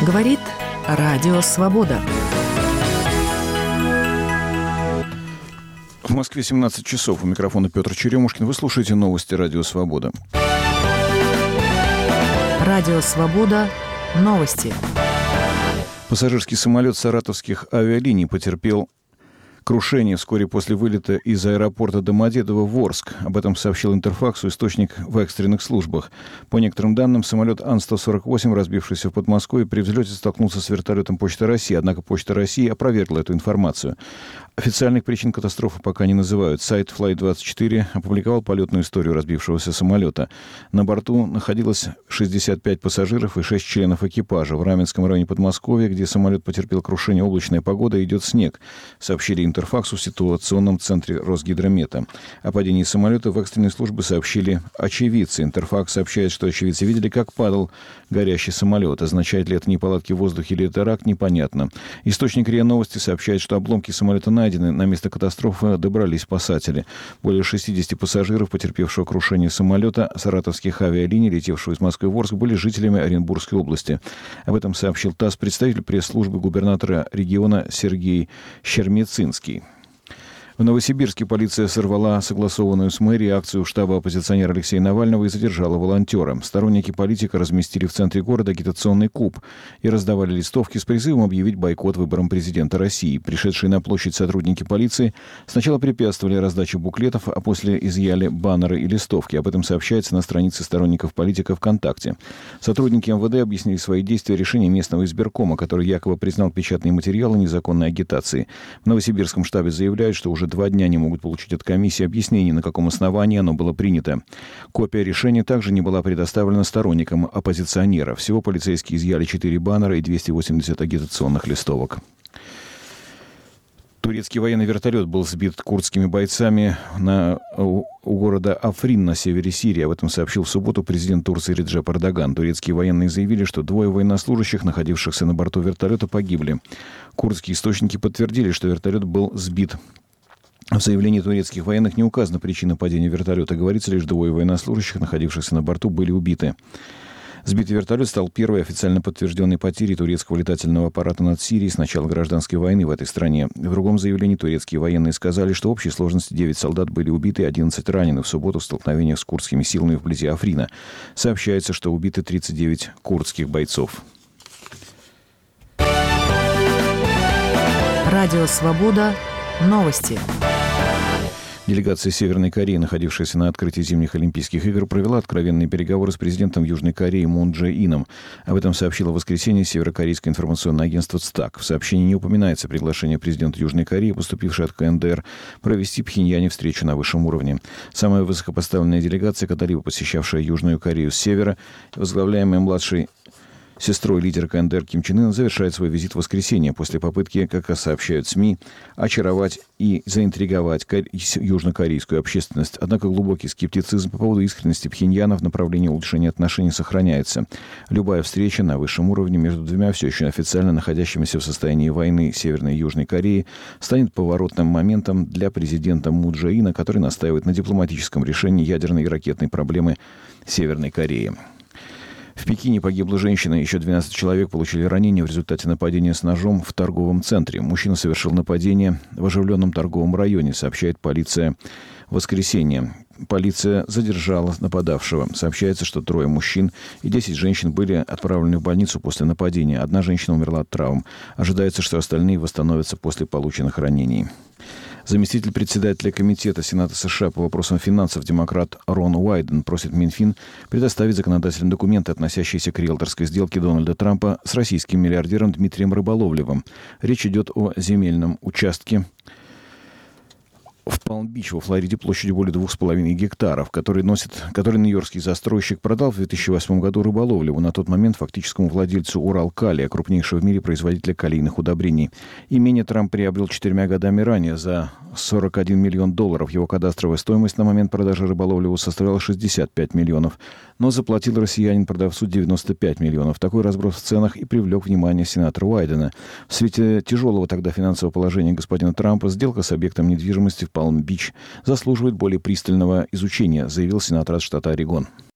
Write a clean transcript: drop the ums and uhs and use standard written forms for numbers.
Говорит Радио Свобода. В Москве 17 часов. У микрофона Петр Черемушкин. Вы слушаете новости Радио Свобода. Радио Свобода. Новости. Пассажирский самолет саратовских авиалиний потерпел крушение вскоре после вылета из аэропорта Домодедово в Орск. Об этом сообщил Интерфаксу источник в экстренных службах. По некоторым данным, самолет Ан-148, разбившийся в Подмосковье, при взлете столкнулся с вертолетом Почты России. Однако Почта России опровергла эту информацию. Официальных причин катастрофы пока не называют. Сайт Flight24 опубликовал полетную историю разбившегося самолета. На борту находилось 65 пассажиров и 6 членов экипажа. В Раменском районе Подмосковья, где самолет потерпел крушение, облачная погода, идет снег, сообщили Интерфаксу в ситуационном центре Росгидромета. О падении самолета в экстренные службы сообщили очевидцы. Интерфакс сообщает, что очевидцы видели, как падал горящий самолет. Означает ли это неполадки в воздухе или теракт, непонятно. Источник РИА Новости сообщает, что обломки самолета найдены. На место катастрофы добрались спасатели. Более 60 пассажиров, потерпевшего крушение самолета саратовских авиалиний, летевшего из Москвы в Орск, были жителями Оренбургской области. Об этом сообщил ТАСС представитель пресс-службы губернатора региона Сергей Щермецинский. В Новосибирске полиция сорвала согласованную с мэрией акцию штаба оппозиционера Алексея Навального и задержала волонтера. Сторонники политика разместили в центре города агитационный куб и раздавали листовки с призывом объявить бойкот выборам президента России. Пришедшие на площадь сотрудники полиции сначала препятствовали раздаче буклетов, а после изъяли баннеры и листовки. Об этом сообщается на странице сторонников политика ВКонтакте. Сотрудники МВД объяснили свои действия решением местного избиркома, который якобы признал печатные материалы незаконной агитации. В Новосибирском штабе заявляют, что уже 2 дня не могут получить от комиссии объяснений, на каком основании оно было принято. Копия решения также не была предоставлена сторонникам оппозиционера. Всего полицейские изъяли 4 баннера и 280 агитационных листовок. Турецкий военный вертолет был сбит курдскими бойцами у города Африн на севере Сирии. Об этом сообщил в субботу президент Турции Реджеп Эрдоган. Турецкие военные заявили, что 2 военнослужащих, находившихся на борту вертолета, погибли. Курдские источники подтвердили, что вертолет был сбит. В заявлении турецких военных не указана причина падения вертолета. Говорится лишь, 2 военнослужащих, находившихся на борту, были убиты. Сбитый вертолет стал первой официально подтвержденной потерей турецкого летательного аппарата над Сирией с начала гражданской войны в этой стране. В другом заявлении турецкие военные сказали, что в общей сложности 9 солдат были убиты и 11 ранены в субботу в столкновениях с курдскими силами вблизи Африна. Сообщается, что убиты 39 курдских бойцов. Радио Свобода. Новости. Делегация Северной Кореи, находившаяся на открытии зимних Олимпийских игр, провела откровенные переговоры с президентом Южной Кореи Мун Чжэ Ином. Об этом сообщило в воскресенье северокорейское информационное агентство ЦТАК. В сообщении не упоминается приглашение президента Южной Кореи, поступившей от КНДР, провести в Пхеньяне встречу на высшем уровне. Самая высокопоставленная делегация, когда-либо посещавшая Южную Корею с севера, возглавляемая младшей сестрой лидера КНДР Ким Чен Ына, завершает свой визит в воскресенье после попытки, как сообщают СМИ, очаровать и заинтриговать южнокорейскую общественность. Однако глубокий скептицизм по поводу искренности Пхеньяна в направлении улучшения отношений сохраняется. Любая встреча на высшем уровне между двумя все еще официально находящимися в состоянии войны Северной и Южной Кореи станет поворотным моментом для президента Мун Чжэ Ына, который настаивает на дипломатическом решении ядерной и ракетной проблемы Северной Кореи. В Пекине погибла женщина, еще 12 человек получили ранения в результате нападения с ножом в торговом центре. Мужчина совершил нападение в оживленном торговом районе, сообщает полиция в воскресенье. Полиция задержала нападавшего. Сообщается, что 3 мужчин и 10 женщин были отправлены в больницу после нападения. 1 женщина умерла от травм. Ожидается, что остальные восстановятся после полученных ранений. Заместитель председателя Комитета Сената США по вопросам финансов демократ Рон Уайден просит Минфин предоставить законодательные документы, относящиеся к риэлторской сделке Дональда Трампа с российским миллиардером Дмитрием Рыболовлевым. Речь идет о земельном участке в Палм-Бич во Флориде площадью более 2,5 гектаров, который нью-йоркский застройщик продал в 2008 году Рыболовлеву, на тот момент фактическому владельцу Уралкалия, крупнейшего в мире производителя калийных удобрений. Имение Трамп приобрел 4 годами ранее за $41 миллион. Его кадастровая стоимость на момент продажи Рыболовлеву составляла 65 миллионов, но заплатил россиянин продавцу 95 миллионов. Такой разброс в ценах и привлек внимание сенатора Уайдена. В свете тяжелого тогда финансового положения господина Трампа сделка с объектом недвижимости в Палм-Бич заслуживает более пристального изучения, заявил сенатор от штата Орегон.